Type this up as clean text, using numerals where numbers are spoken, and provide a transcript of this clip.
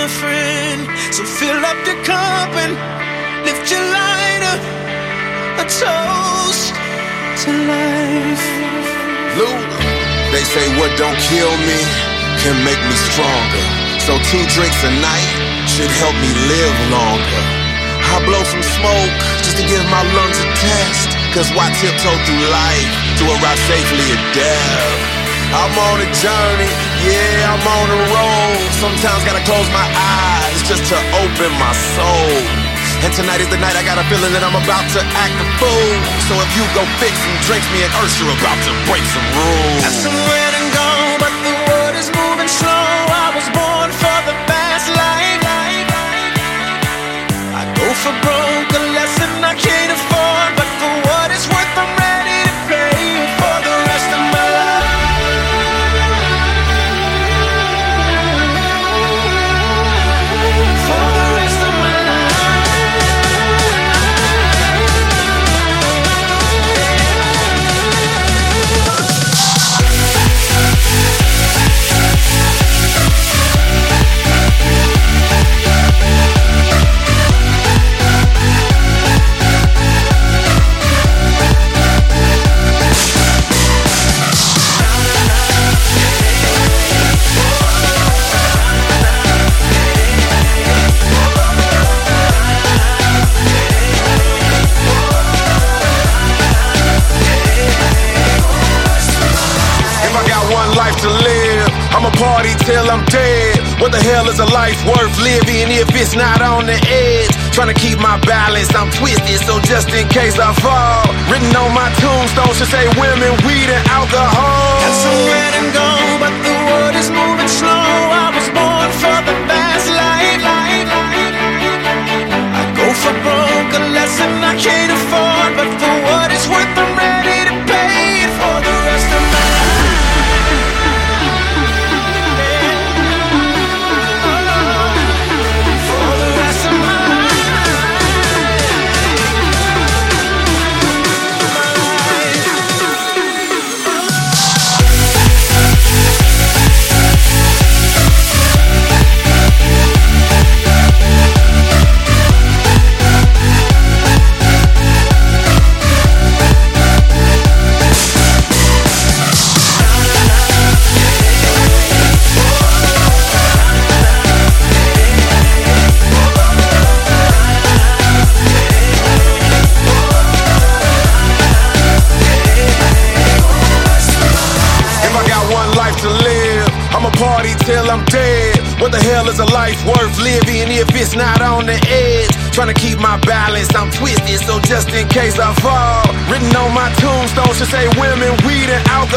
friend. So fill up your cup and lift your lighter. A toast to life. Luda. They say what don't kill me can make me stronger. So 2 drinks a night should help me live longer. I blow some smoke just to give my lungs a test. Cause why tiptoe through life to arrive safely at death? I'm on a journey, yeah, I'm on a roll. Sometimes gotta close my eyes just to open my soul. And tonight is the night I got a feeling that I'm about to act a fool. So if you go fix some drinks, me and Ursula are about to break some rules. Got some red and gold, but the world is moving slow. I was born for the fast life. I go for broke, a lesson I can't afford. But for what it's worth, I'm ready to pay for the rest of my life. For the rest of my life. Life to live, I'ma party till I'm dead. What the hell is a life worth living if it's not on the edge? Trying to keep my balance, I'm twisted, so just in case I fall, written on my tombstone should say women, weed, and alcohol. Got some red and gold, but the world is moving slow. I was born for the fast life. I go for broke, a lesson I can't afford. But for what it's worth, I'm ready to pay it for the rest of my life. Party till I'm dead. What the hell is a life worth living if it's not on the edge? Trying to keep my balance, I'm twisted, so just in case I fall, written on my tombstone should say women, weed, and alcohol.